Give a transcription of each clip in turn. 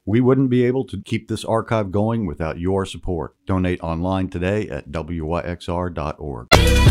We wouldn't be able to keep this archive going without your support. Donate online today at wyxr.org.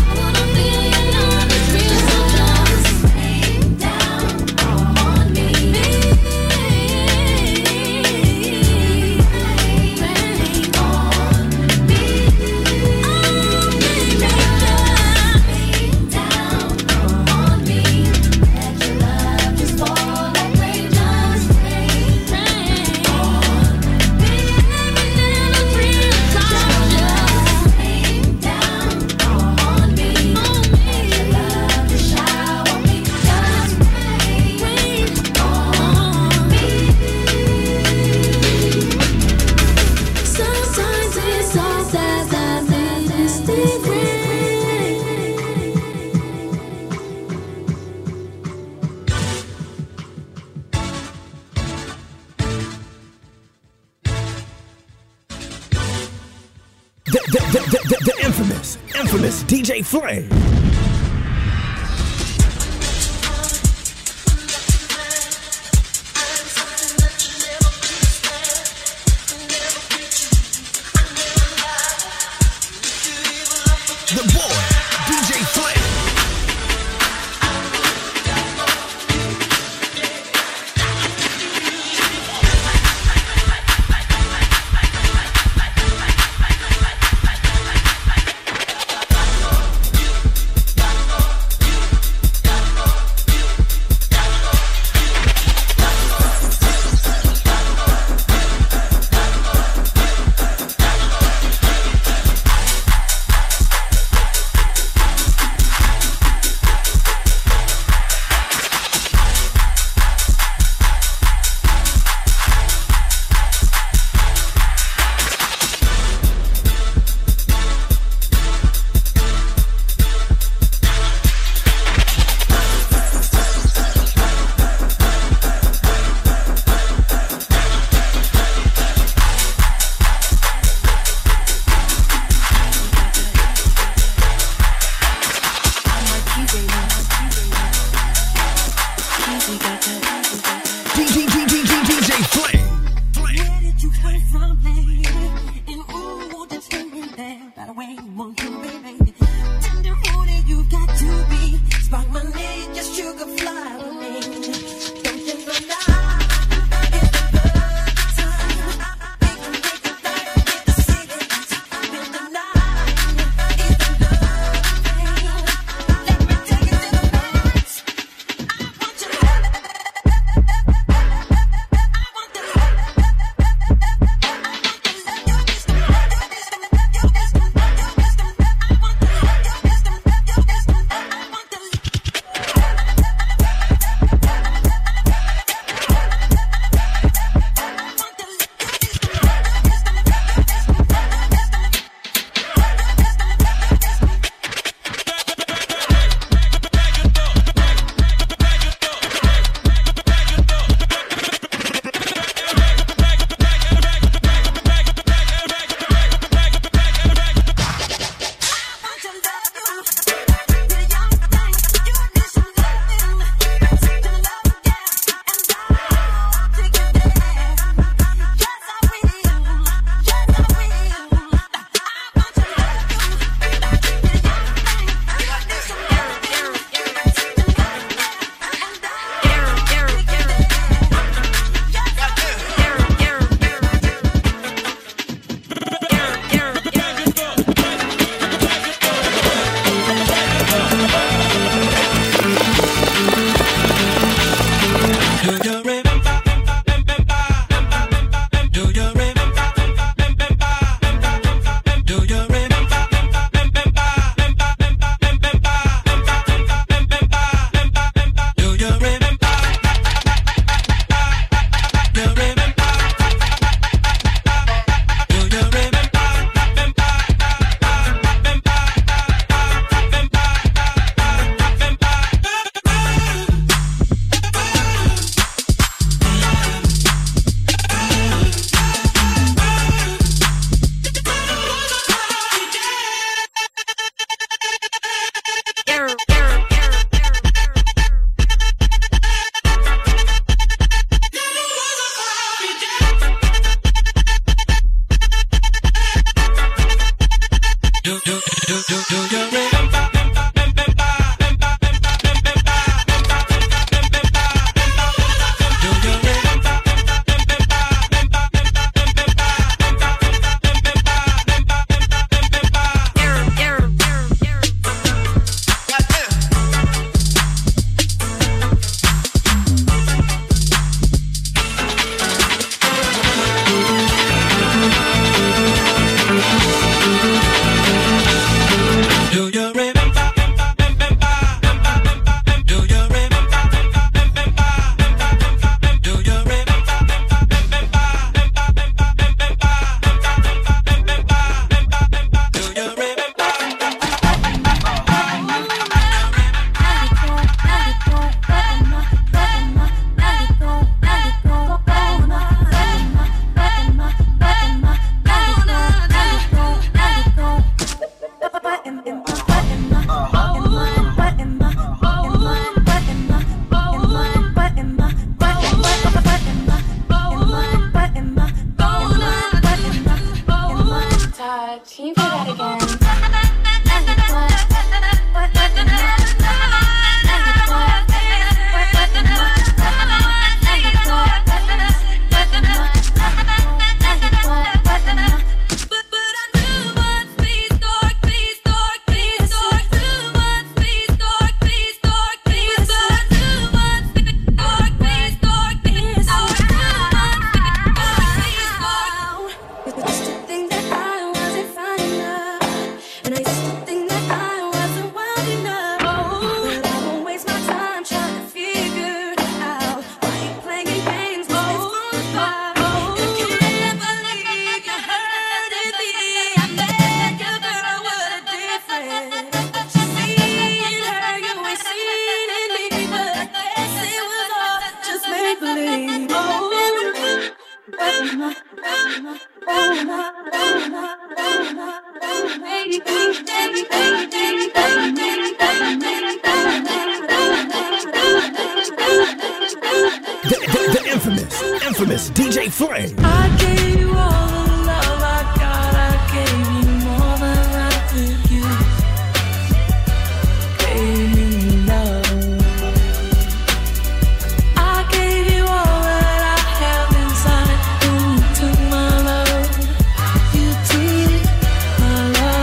The infamous DJ Flame. The boy, DJ Flame. The infamous DJ Flame. I gave you all the love I got. I gave you more than I could use. Gave you love. I gave you all that I have inside. And you took my love. You took my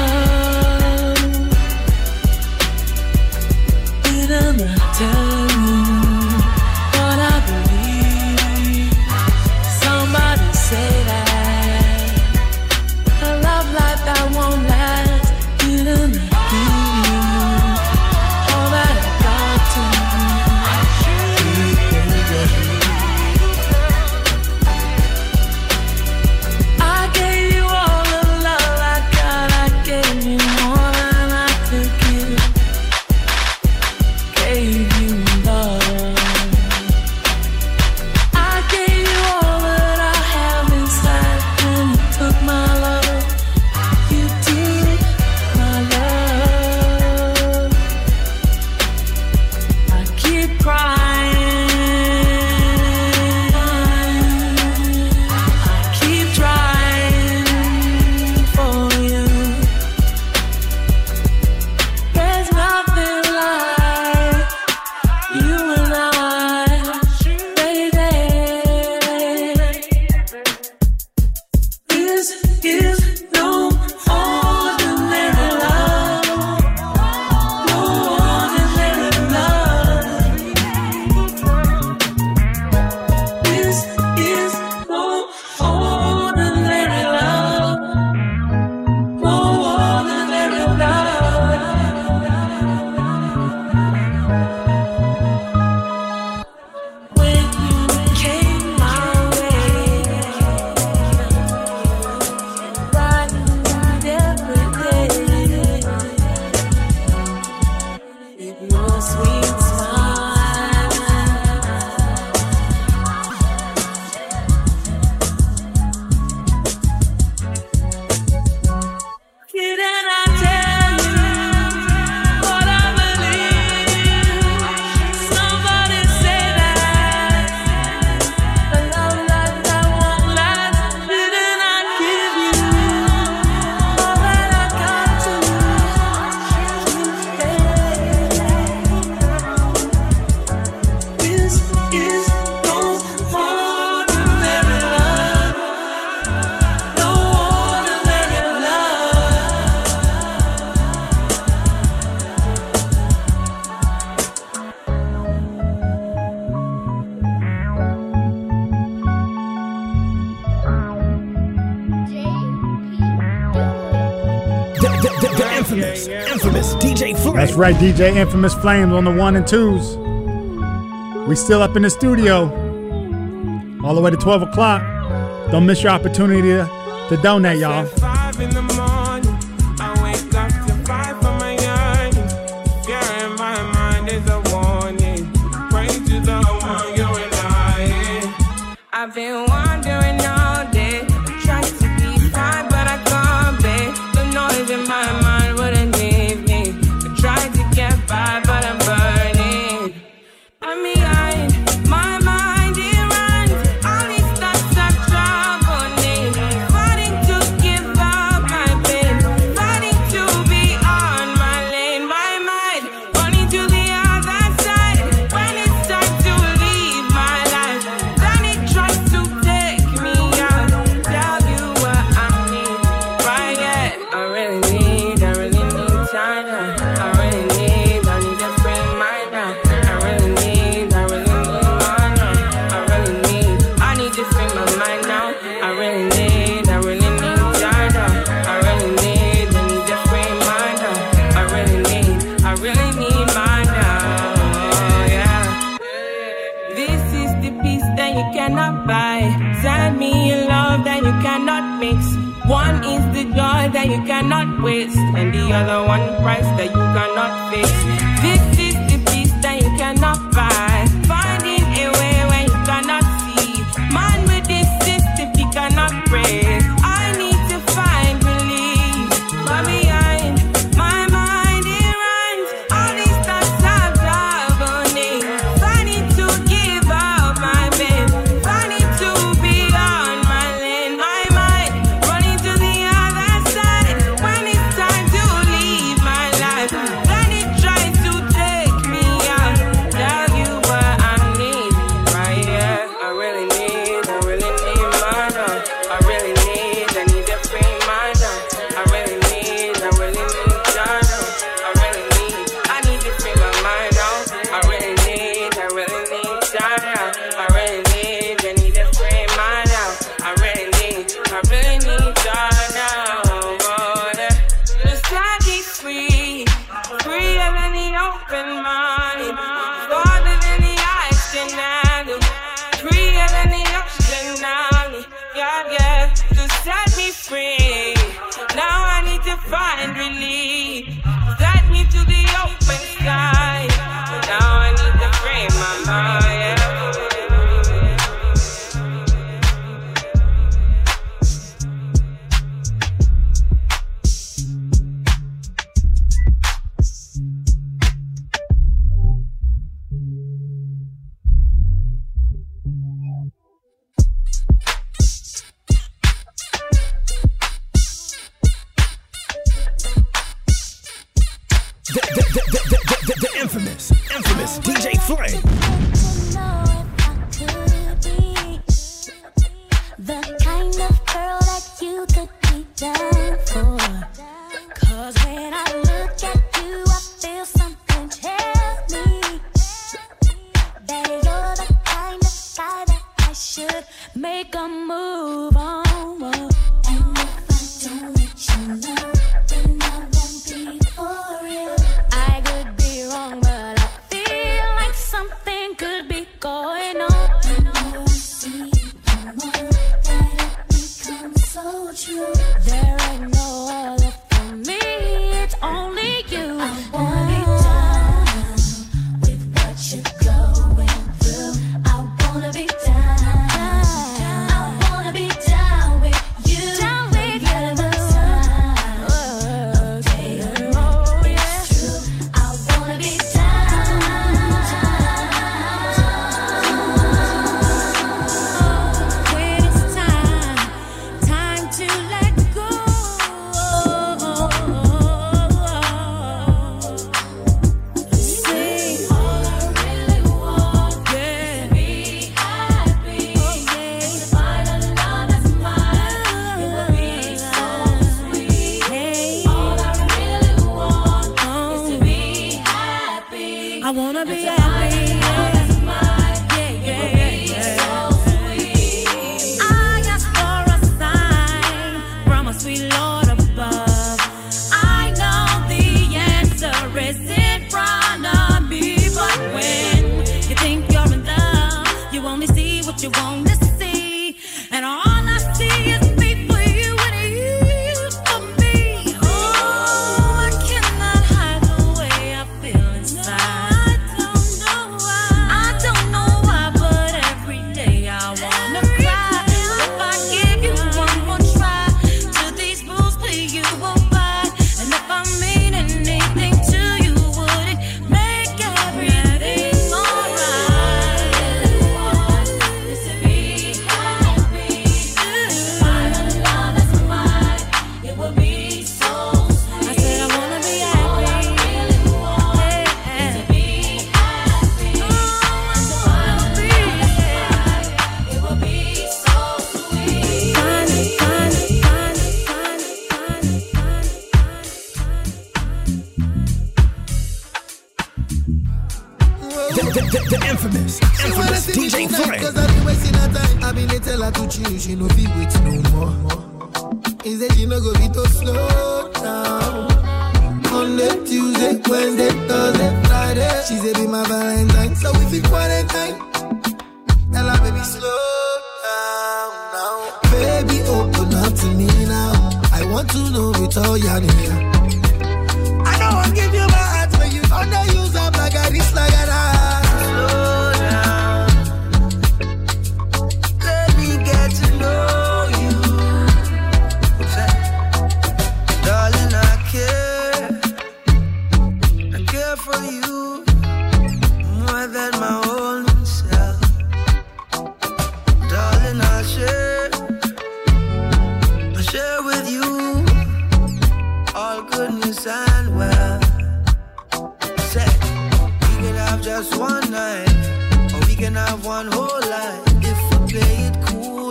love. And I'm not telling you what I believe. Somebody say that The infamous DJ Flames. That's right, DJ Infamous Flames on the 1 and 2s. We still up in the studio all the way to 12 o'clock. Don't miss your opportunity to donate, y'all. 5 in the morning, I wake up to 5 for my yearning. Fear in my mind is a warning. Pray to the one you're relying. I've been wandering all day, trying to be fine, but I can't be. The noise in my mind wouldn't leave me. I tried to get by, but I'm burning. I'm behind, my mind it runs. All these thoughts are troubling. Fighting to give up my pain, fighting to be on my lane. My mind running to the other side. When it's time to leave my life, then it tries to take me out. Tell you what I need, right? Yeah, I really need time now. I need a free mind now. I really need mine now. I need to free my mind now. I really need time now. I need a free mind now. I really need mine now. Yeah. This is the peace that you cannot buy. Send me a love that you cannot mix. One is the joy that you cannot waste, and the other one price that you cannot fix. This is the peace that you cannot buy. Finding a way when you cannot see. Man with this system he cannot break. I need to find relief. But behind my mind it runs. All these thoughts are governing. Finding to give up my pain, finding to be on my lane. My mind running to the other side. When it's time to leave my life, then it tries to take me out. Tell you what I need, right? Yeah, I really need mine now. I need a free mind now. I really need time now. I need to free my mind now. I really need time now. I need a free mind now. I really need time now. Just let me free than the open mind, farther than the eyes can handle, freer than the ocean now. Yeah, just set me free. Now I need to find relief. Set me to the open sky. Now I need to free my mind. The infamous DJ Flame. The kind of girl that you could be down for. 'Cause when I look at you, I feel something tell me that you're the kind of guy that I should make a move on. And if I don't let you know, then I won't be for real. I could be wrong, but I feel like something could be going on. The more I see, the more that it becomes so true. There ain't no other for me, it's only you. I wanna be down with what you're going through. I wanna be down. I wanna be down with you. Down with you. her to chill, she no fit wait no more. He say she no go be to slow down. Monday, Tuesday, Wednesday, Thursday, Friday. She say be my Valentine, so we fit quarantine. Tell her baby slow down now. Baby open up to me now. I want to know it all you need. I don't want to give you my heart when you underuse up like a this like a that. Slow down. Let me get to know you. Darling, I care for you more than my own self. Darling, I'll share with you all goodness and well. Say, we can have just one night, or we can have one whole life if we play it cool.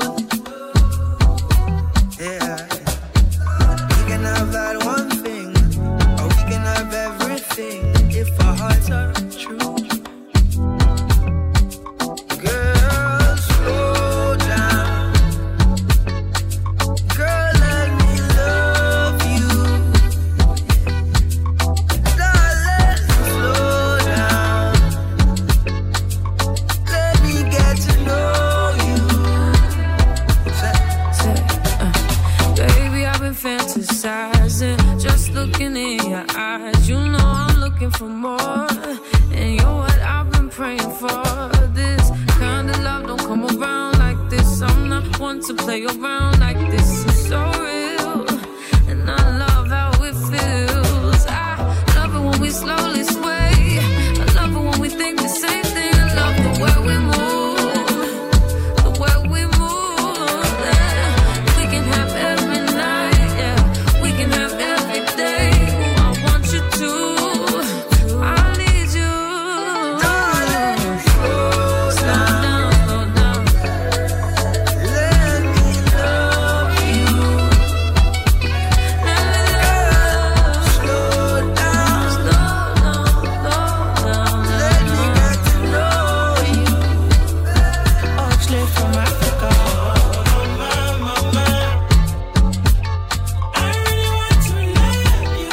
Yeah, we can have that one thing, or we can have everything if our hearts are true. Girl, slow down. Girl, let me love you. Darling, slow down. Let me get to know you. Baby, I've been fantasizing, just looking in your eyes. You know I'm looking for more, and you're what I've been praying for. This kind of love don't come around like this. I'm not one to play around like this. It's so real, and I love how it feels. I love it when we slowly sway. I love it when we think the same thing. I love the way we move, the way we move. Yeah. We can have every night, yeah. We can have every day. Ooh, I want you to. I need you. Darling, slow down. Slow down. Let me love you. Slow down. Let me get to know you. Oxley from Africa. I really want to love you.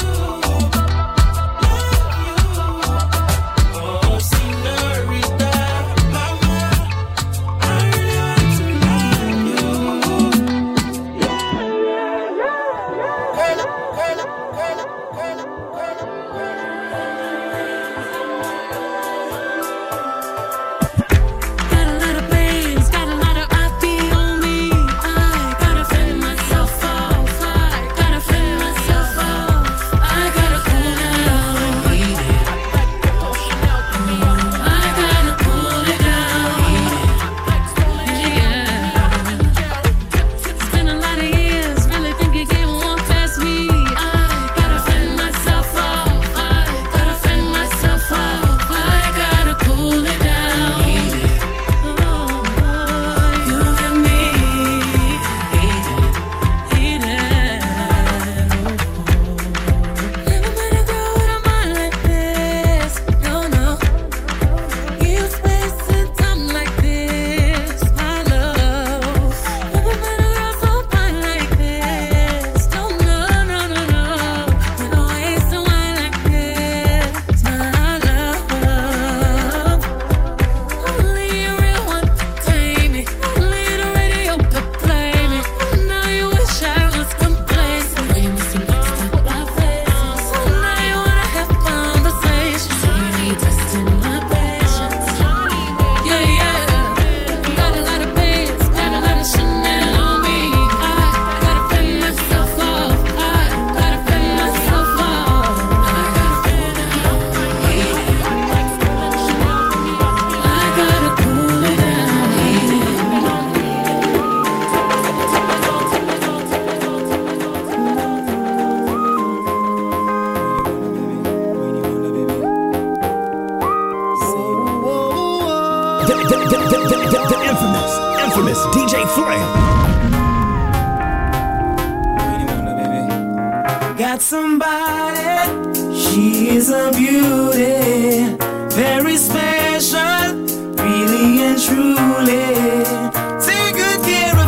Oh, señorita, mama. I really want to Got a lot of bass, got a lot of IP on me. I gotta fend myself off. I gotta fend myself off. I gotta cool down. I gotta cool it down. Yeah. It's been a lot of years, really think you can't walk past me. I gotta fend myself off. I gotta fend myself off. I gotta cool it down. You got me heated. Never met a girl with a mind like this. No, no. Give space and time like this, my love. Never met a girl so fine like this. No, no, no, no, no. We don't waste a wine like this, my love. Only a real one to claim me. Only the radio could play me. Now you wish I was complacent. You must have mixed up my face. So now you wanna have conversations. So you need testing my patience. Yeah, yeah. Got a lot of bass, got a lot of Chanel on me. I gotta fend myself off. I gotta fend myself off. I gotta fend myself off. I gotta cool it down. The infamous DJ Flame. got somebody, she is a beauty, very special, really and truly. Take good care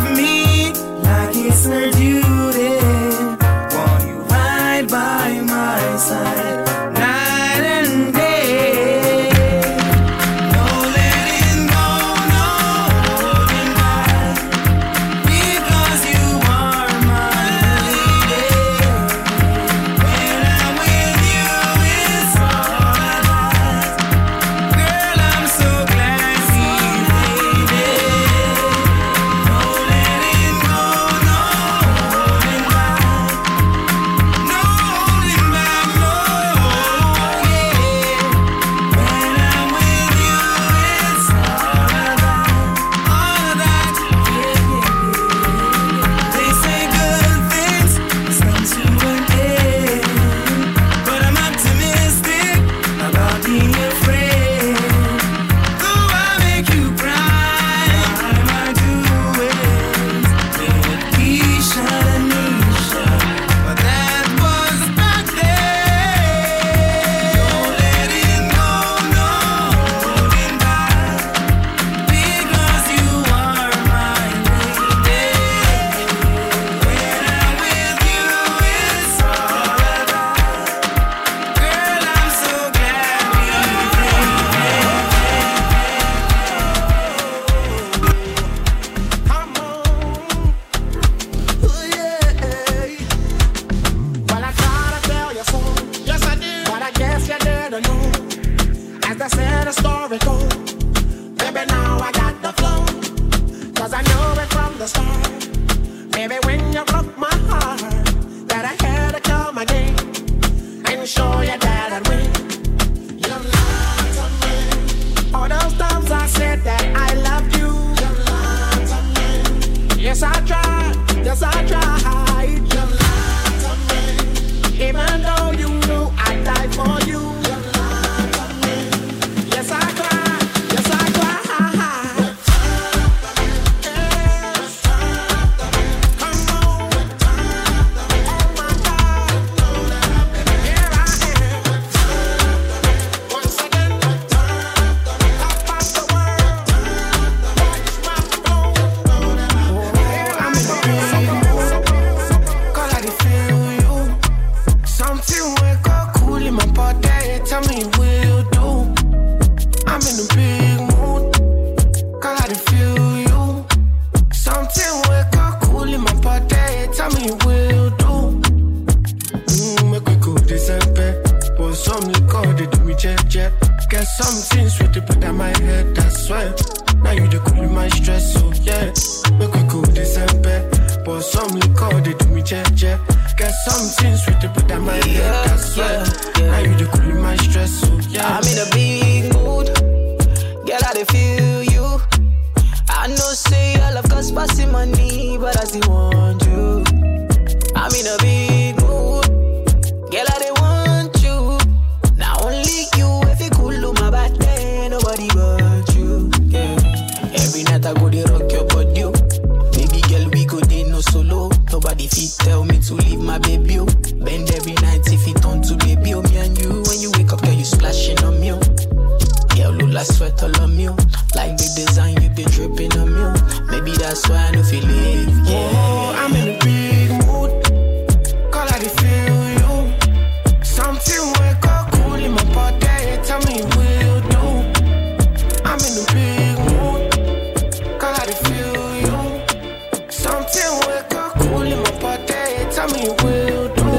some things with the put on my head, I swear. Now you the cool my stress, so yeah. Make we cool this and bad. But some liquor, they do me check. Got some things with the put on my head, I swear. Now you the cool my stress, so yeah. I'm in a big mood. Girl, I dey feel you. I know say I love cause passing money, but I still want you. I'm in a big mood. Girl, I dey want you. Now only you, if you cool on my back, then nobody but you. Yeah. Every night I go dey rock your body. Baby girl, we go dey no solo. Nobody fit tell me to leave my baby. Bend every night if it on to baby. Me and you, when you wake up, girl, you splashing on me. Yeah, look like sweat all on me. Like the design, you be dripping on me. Maybe that's why I don't feel it. Yeah. Oh, I'm in a big mood. Call I dey feel you. Something wake up cool in my body. Tell me will do. I'm in a big mood. Call I dey feel you. Something wake up cool in my body. Tell me will do.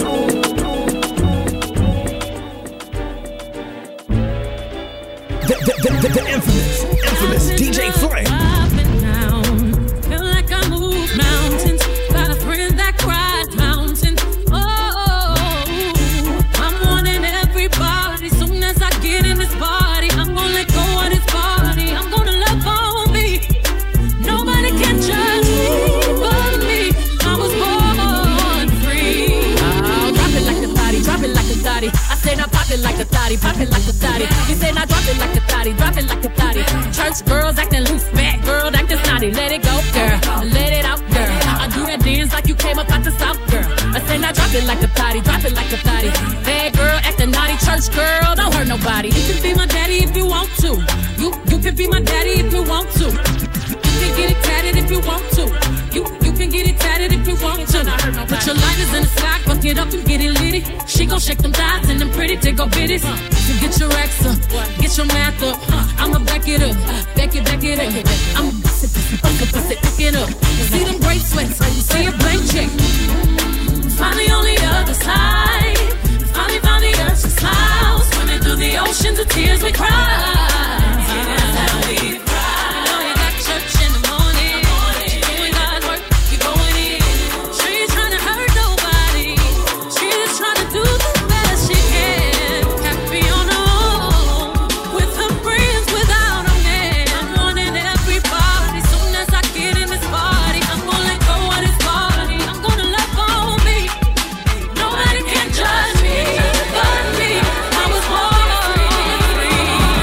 The infamous DJ Flame. Up and down, feel like I move mountains. Got a friend that cried mountains. Oh, I'm wanting everybody. Soon as I get in this party, I'm gonna let go of this body. I'm gonna love on me. Nobody can judge me but me. I was born free. Oh, drop it like a thotty, drop it like a thotty. I said I pop it like a thotty, pop it like a thotty. You said I drop it like a thotty, drop it like a thotty. Church girls acting loose, fat girl acting snotty. Let it go, girl, let it out, girl. I do that dance like you came up out the south, girl. I said I drop it like a thotty, drop it like a thotty. Bad girl acting naughty, church girl, don't hurt nobody. You can be my daddy if you want to. You can be my daddy if you want to. You can get it tatted if you want to. You can get it tatted if you want to. Put your lighters in the sky, buck it up and get it litty. She gon' shake them thighs and them pretty tickle bitties. So get your racks up, get your math up. I'ma back it up, back it up. I'ma bust it, back it up. See them great sweats, see a blank check. Finally on the other side, finally found the urge to smile. Swimming through the oceans of tears we cry. That's how we cry. You know you got church in the morning. You ain't got work, you going in. She ain't trying to hurt nobody. She just trying to do the best she can. Happy on her own, with her friends, without a man. I'm wanting everybody. Soon as I get in this party, I'm gonna let go of this body. I'm gonna love on me. Nobody can judge me but me. I was born free.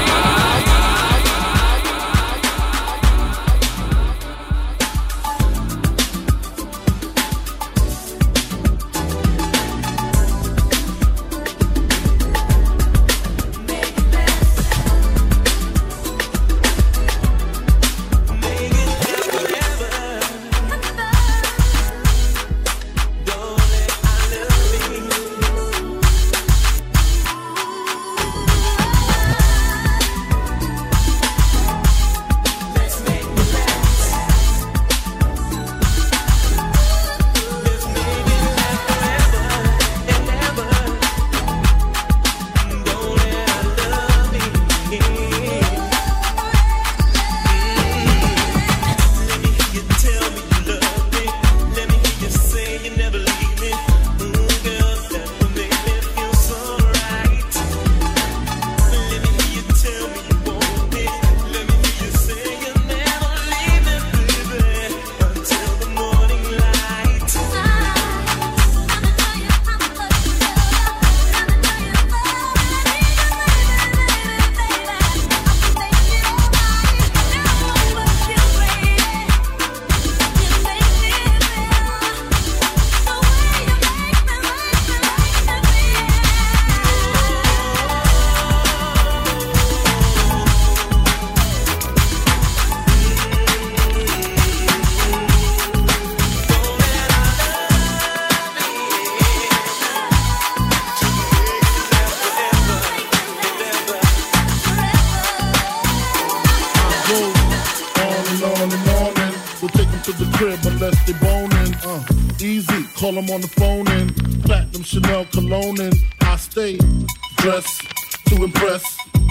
crib unless they boning. Easy, call them on the phone and platinum Chanel cologne and I stay dressed to impress.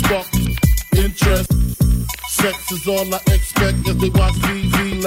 spark interest. Sex is all I expect as they watch TV.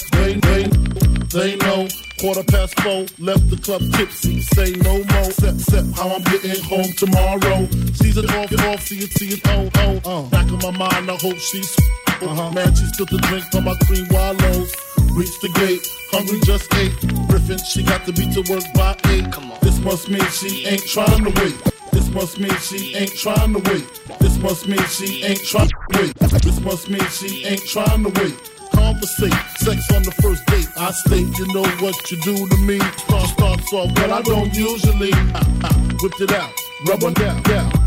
They know. 4:15, left the club tipsy. Say no more. Set how I'm getting home tomorrow. Season off, see it, oh. Back in my mind, I hope she's. Man, she spilled the drink from my cream wallows. Reached the gate, hungry just ate. Griffin, she got to be to work by 8. This must mean she ain't trying to wait. This must mean she ain't trying to wait. This must mean she ain't trying to wait. This must mean she ain't trying to wait. Conversate, sex on the first date. I state, you know what you do to me. Starts off, but I don't usually. Whipped it out, rubber down.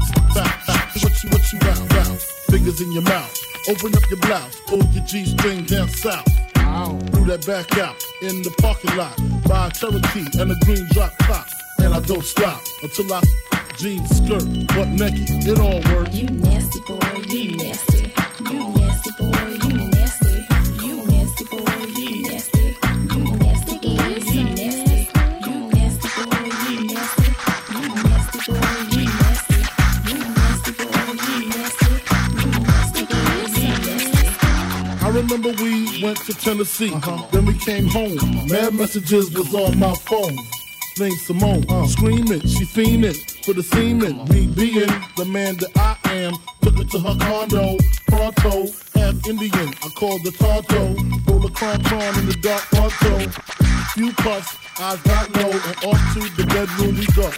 What you round. Fingers in your mouth. Open up your blouse, pull your G-string down south. Threw that back out in the parking lot. Buy a Cherokee and a green drop top. And I don't stop until I jeans, skirt, butt naked. It all works. You nasty boy, you nasty. You nasty boy, you nasty. You nasty boy, you nasty. You nasty boy, you nasty. You nasty boy, you nasty. You nasty boy, you nasty. You nasty boy, you nasty. You nasty boy, you nasty. I remember we went to Tennessee. Then we came home. Mad messages was on my phone. Named Simone, screaming, she fiending for the semen. Me being the man that I am, took her to her condo, pronto, half Indian. I called the Tonto, roll a cron in the dark pronto. Few puffs, eyes got low, and off to the bedroom we go.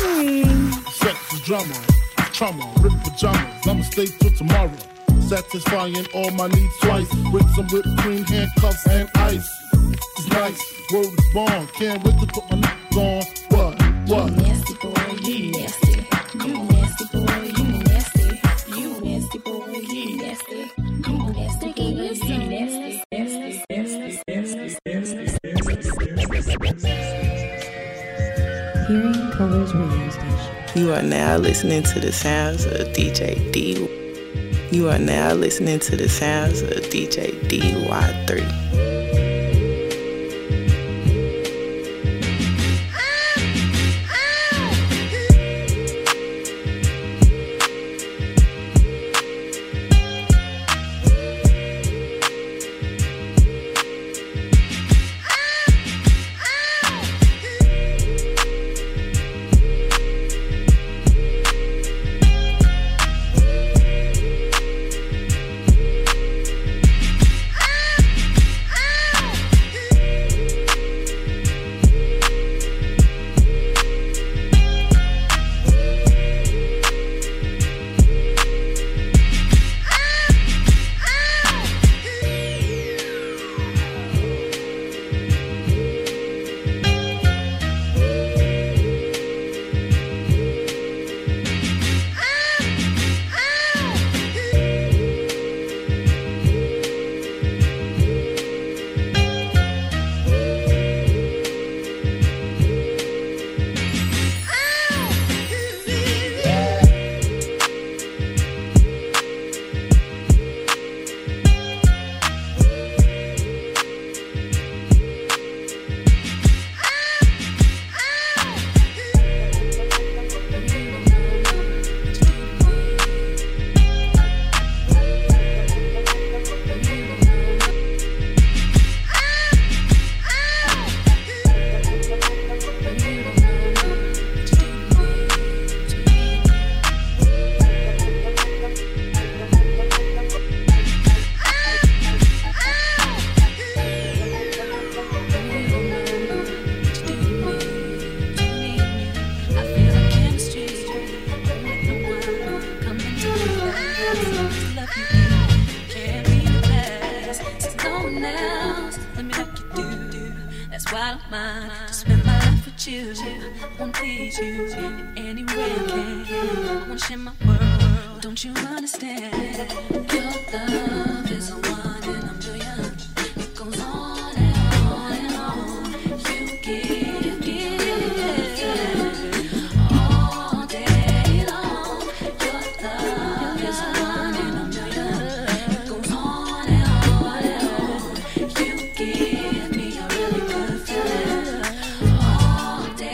Sex is drama, trauma, rip pajamas. I'ma stay till tomorrow, satisfying all my needs twice with some whipped cream, handcuffs, and ice. It's nice, word is born. Can't wait to put my neck on. What? You nasty boy, you nasty. You nasty boy, you nasty. You nasty boy, you nasty. You nasty boy, you nasty. Hearing Colors Radio Station. You are now listening to the sounds of DJ D. You are now listening to the sounds of DJ DY3.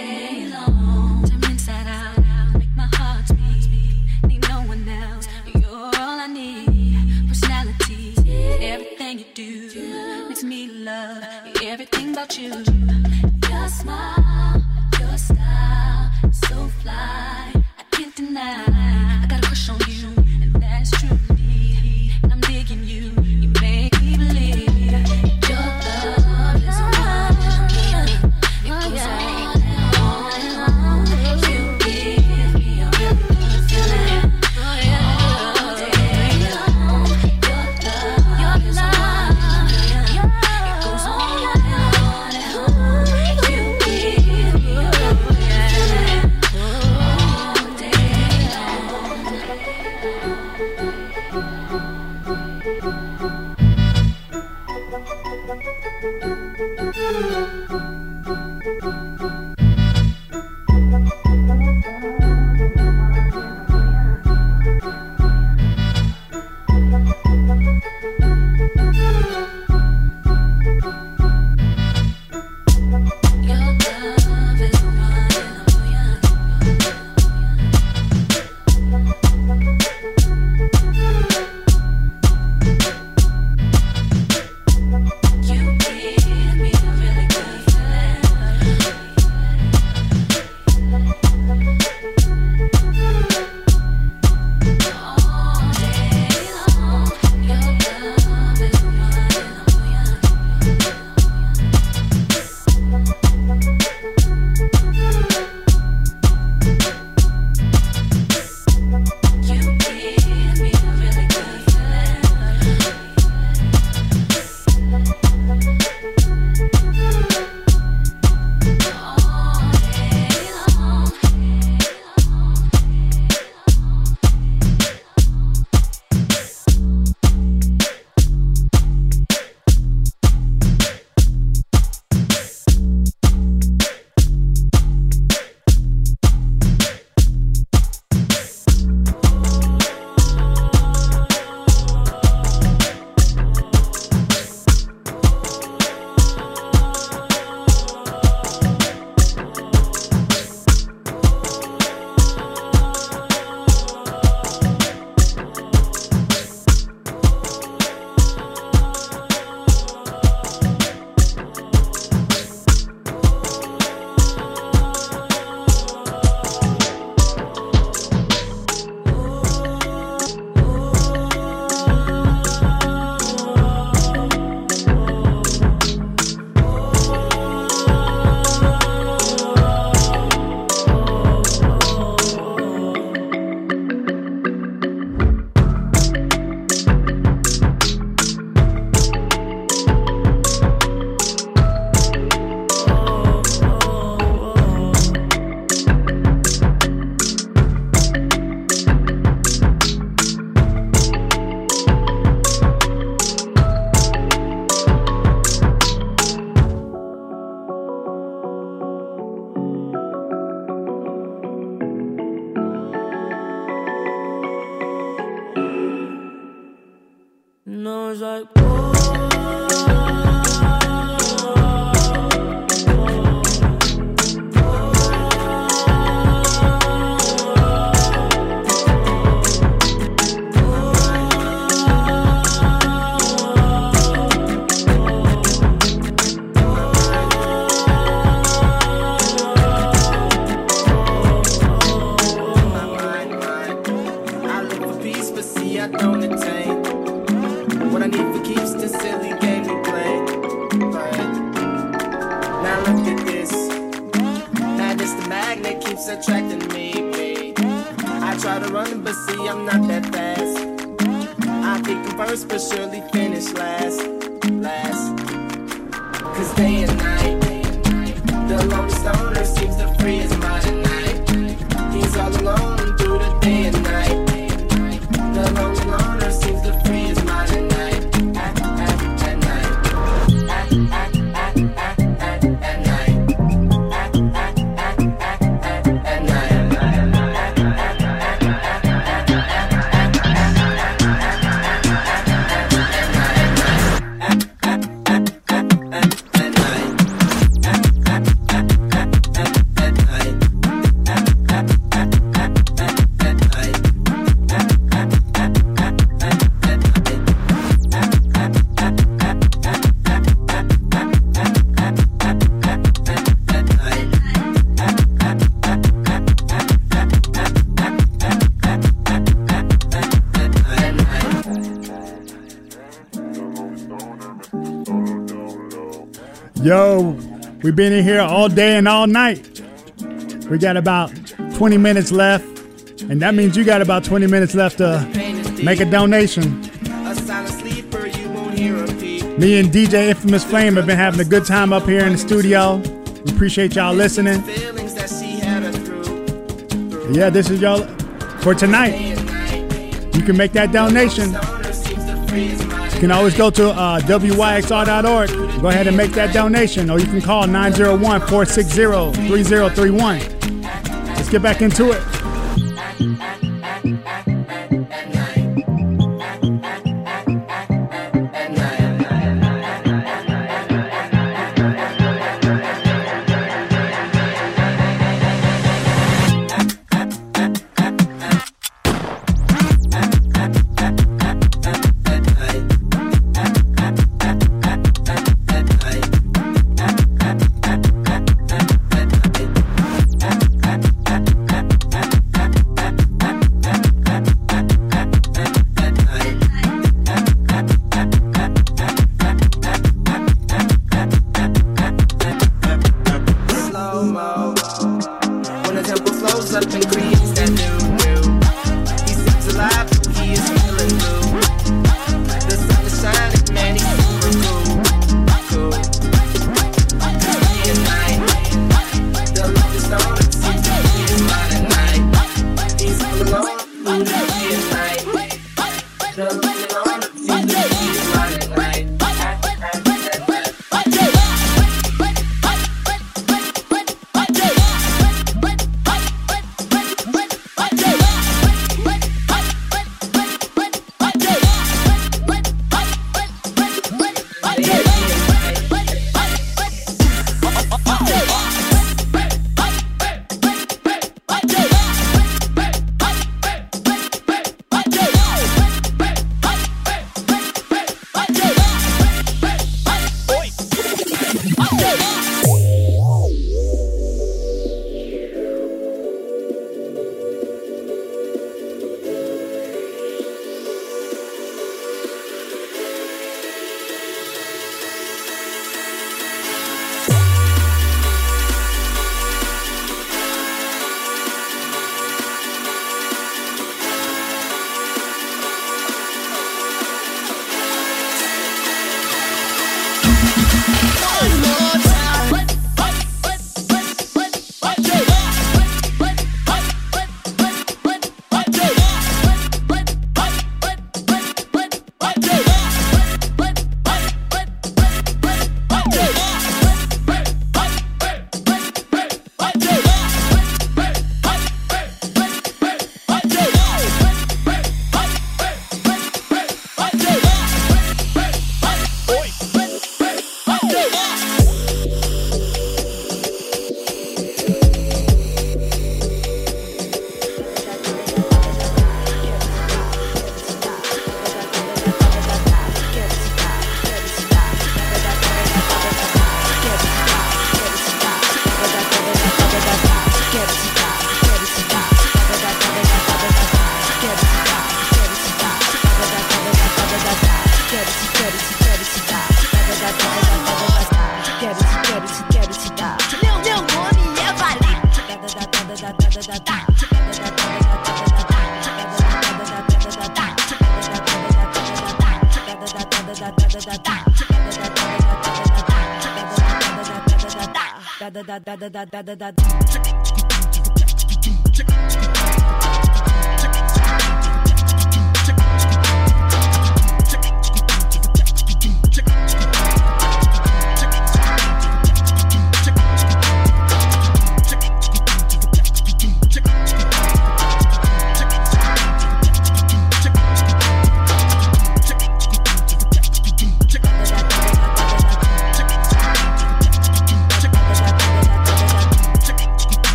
Turn inside out, make my heart speed. Need no one else. Your smile, your style, so fly. I can't deny. I got a crush on you, and that's true. And I'm digging you. You make me believe your love is one. It goes on and on and on. You give me a real good feeling. All day long. Your love is one. It goes on and on and on. You give me a real good feeling. All day No, it's like, I look for peace, but see I don't attain. What I need for keeps this silly game we play. But now look at this. Madness, the magnet keeps attracting me. I try to run, but see I'm not that fast. I think I'm first, but surely finish last. Cause day and night, the lonely stoner seems to free his mind at night. He's all alone through the day and night. The lonely loner seems to free his mind at night. At night. At night. Yo, we've been in here all day and all night. We got about 20 minutes left, and that means you got about 20 minutes left to make a donation. Me and DJ Infamous Flame have been having a good time up here in the studio. We appreciate y'all listening. Yeah, this is y'all for tonight. You can make that donation. You can always go to WYXR.org. Go ahead and make that donation, or you can call 901-460-3031. Let's get back into it.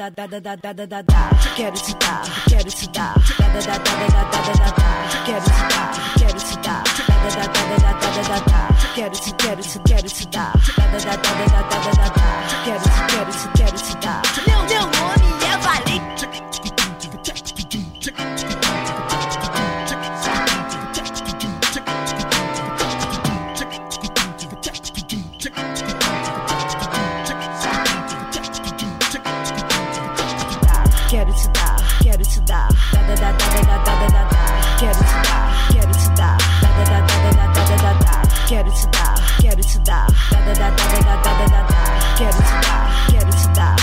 Quero te dar, quero te dar. Quero te dar, quero te dar. Quero te, quero te dar. Quero te dar. Meu nome é Valente. Quero te dar, quero te dar. Quero te dar, quero te dar. Quero te dar, quero te dar. Quero te dar, quero te dar.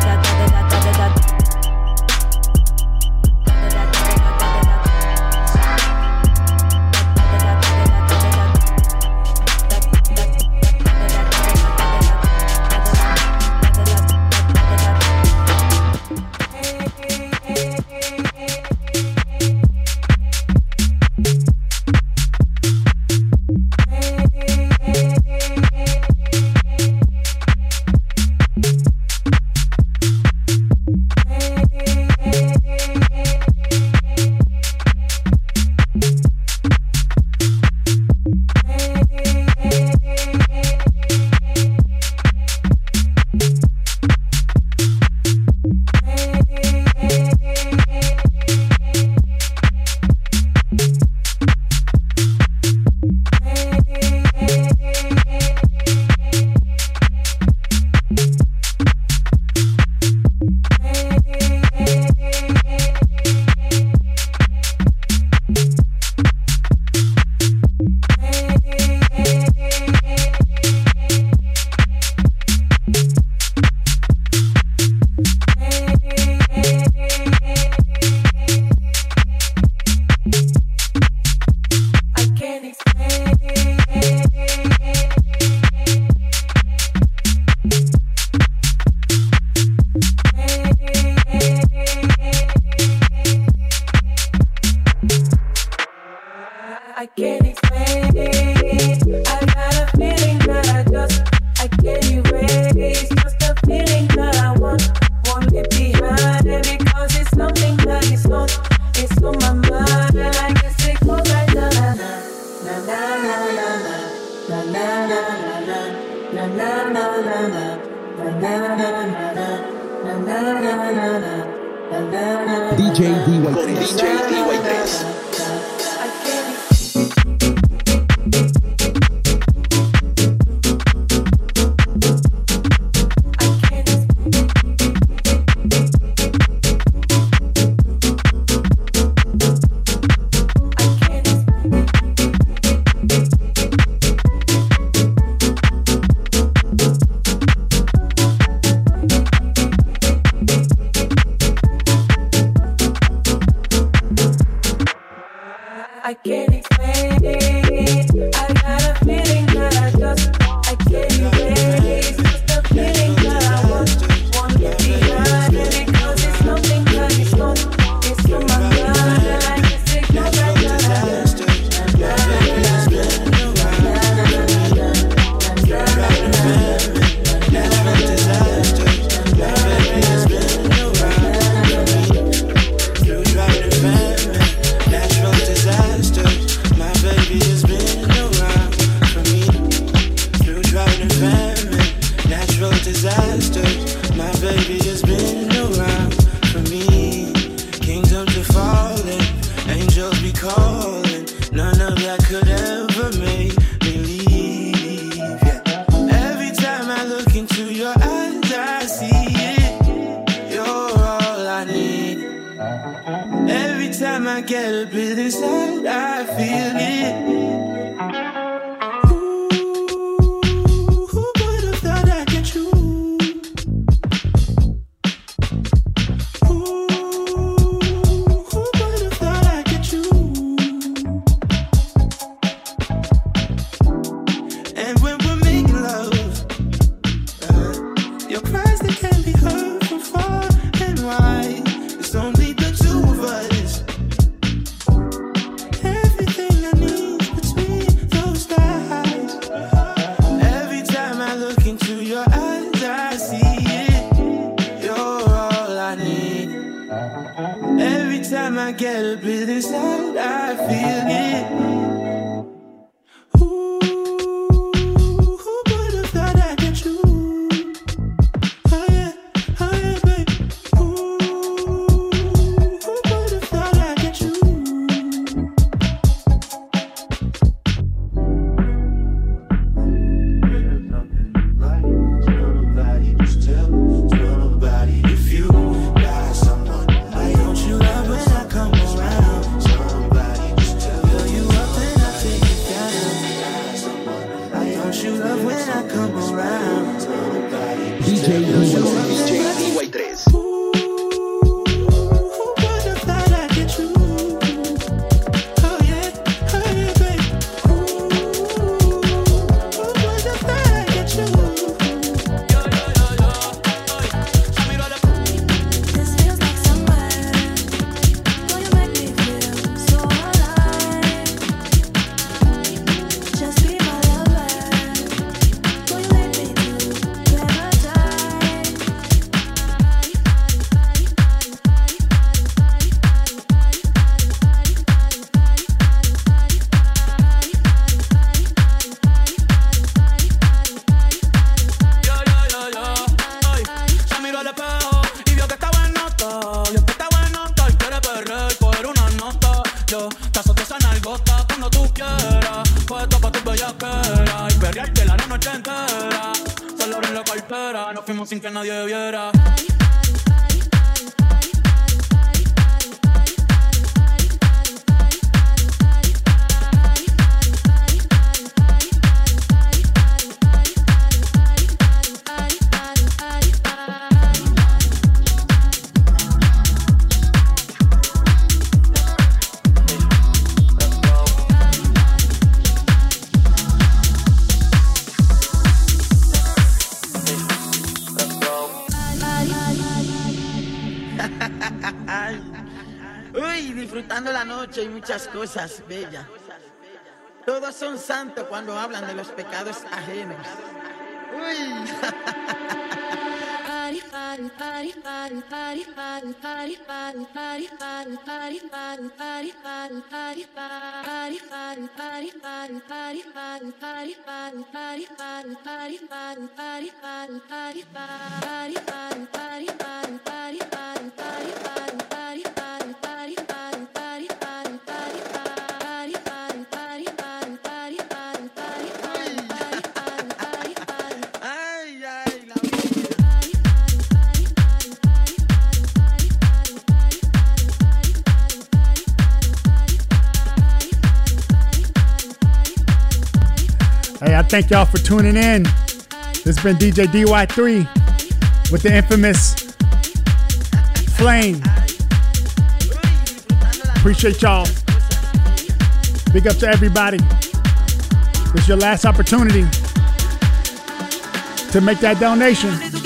I can't explain it. I got a feeling that I can't erase. Just a feeling that I want it behind it because it's something that it's on my mind. And I guess it goes like na na na na na na na na na na na. DJ DY3. I can't explain it. I got a feeling that I can't erase. Just a feeling that I want it behind it because it's something that it's on my mind. And I just ignore I get a bit inside, I feel it. Who would have thought I'd get you? Who would have thought I'd get you? And when we're making love, your cries that can be heard from far and wide. It's only the two of us. Everything I need between the Every time I get a bit inside, I feel it. Ooh, who would have thought I'd get you? Oh yeah, baby. Ooh, who would have thought I'd get you? Sin que nadie viera. Uy, disfrutando la noche y muchas cosas bellas. Todos son santos cuando hablan de los pecados ajenos. Uy. Hey, I thank y'all for tuning in. This has been DJ DY3 with the infamous Flame. Appreciate y'all. Big up to everybody. This is your last opportunity to make that donation.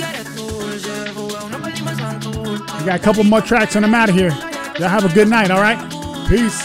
We got a couple more tracks and I'm out of here. Y'all have a good night, all right? Peace.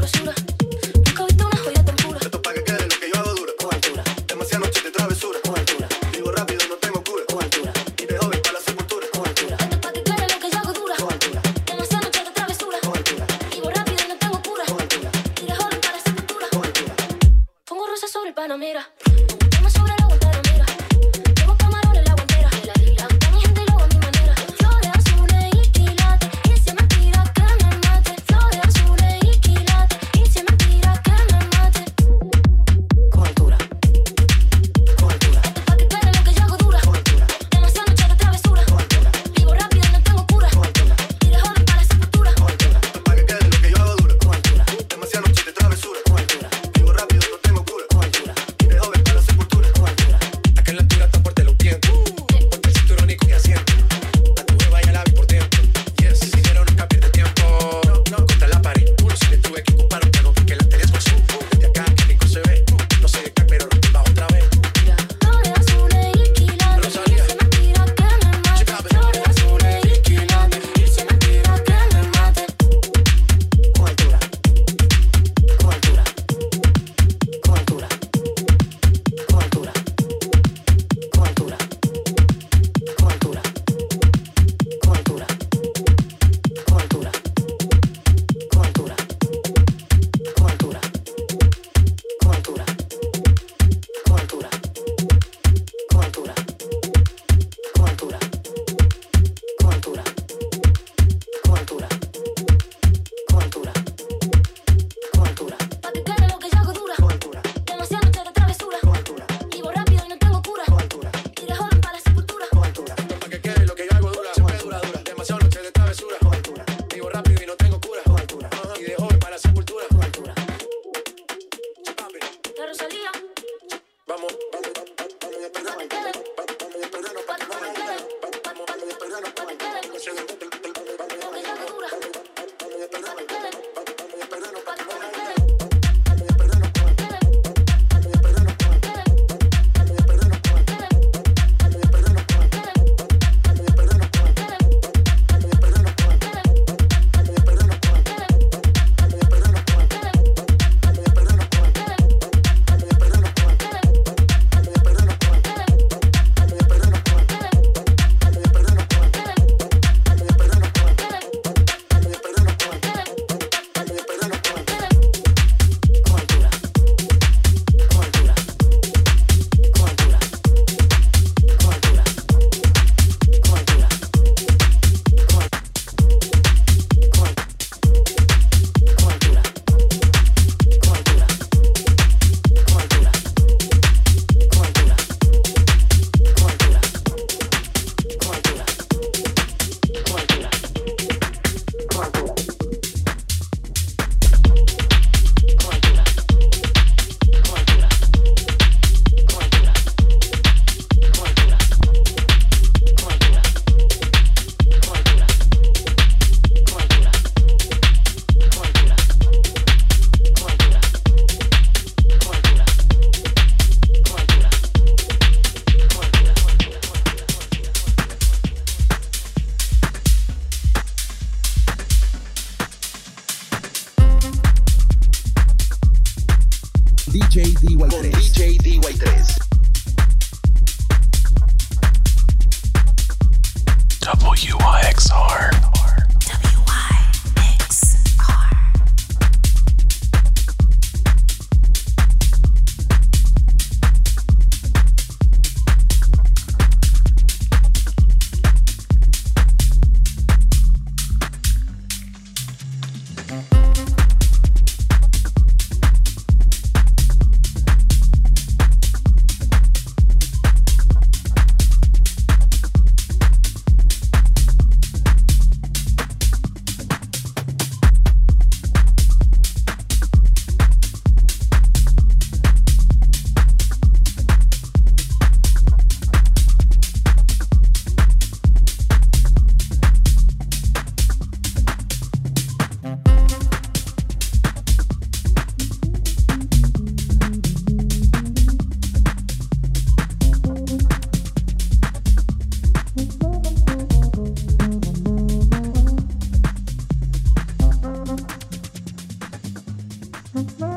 travesura. Nunca he visto una joya tan pura. Esto pa' que quede lo que yo hago dura. Con altura. Demasiadas noches de travesura. Con altura. Vivo rápido, no tengo cura. Con altura. Y de joven para la sepultura. Con altura. Esto pa' que quede lo que yo hago dura. Con altura. Demasiadas noches de travesura. Con altura. Vivo rápido y no tengo cura. Con altura. Y de joven para la sepultura. Con altura. Pongo rosas sobre el Panamera. Pongo sobre la Guantanamera. Llevo camarones la guantera. A mi gente y luego a mi manera. Flores azules y quilates. Y si me tira que me mate. Flores azules y quilates. Y si me tira que me mate. Con altura. Con altura. Esto pa' que quede lo que yo hago dura. Con altura. Demasiadas noches de travesura. Con altura. Vivo rápido y no tengo cura. Con altura. Y de joven para la sepultura. Con altura. Esto pa' que quede lo que yo hago dura. Con altura. Demasiadas noches de travesura. Con altura. Vivo rápido, no tengo cura. Con altura. Y de joven para la sepultura. Con altura. Acá en la altura está fuerte los vientos. Ponte el cinturón y coge asiento. A tu jeva ya la vi por dentro. Yes, el dinero nunca pierde tiempo. No, contra la pared. Uno si le tuve que ocupar un trago porque la tele es con desde acá, que rico se ve. No sé de qué, pero va otra vez. Flores azules y quilates. Rosalía. Y si me tira que me mate. Flores azules y quilates. Y si me tira que me mate. Con altura. Con altura. Con altura. Con altura. Con altura. Con altura. Con altura. Con altura. Con altura. Con altura. Con altura. Con altura. Con altura. Con altura. Con altura. Con altura. Con altura. Con altura. Pa' que quede lo que yo hago dura. Con altura. Demasiadas noches de travesura. Con altura. Vivo rápido y no tengo cura. Con altura. Y de joven para la sepultura. Con altura. Pa' que quede lo que yo hago dura. Siempre dura, dura. Demasiadas noches de travesura. Con altura. Vivo rápido y no tengo cura. Con altura. Y de joven para la sepultura. Con altura. Papi, La Rosalía. vamos. Pa' que quede. Pa' que quede. Pa' que quede. Pa' que quede. Lo que yo hago dura. Pa' que quede. Pa' que quede. DJ DY3. DJ DY3. WYXR. Bye.